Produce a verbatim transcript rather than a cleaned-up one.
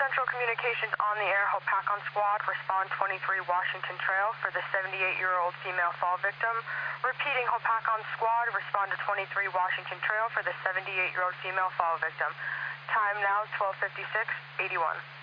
Central Communications on the air. Hopakon Squad, respond twenty-three Washington Trail for the seventy-eight-year-old female fall victim. Repeating, Hopakon Squad, respond to twenty-three Washington Trail for the seventy-eight-year-old female fall victim. Time now twelve fifty-six, eighty-one.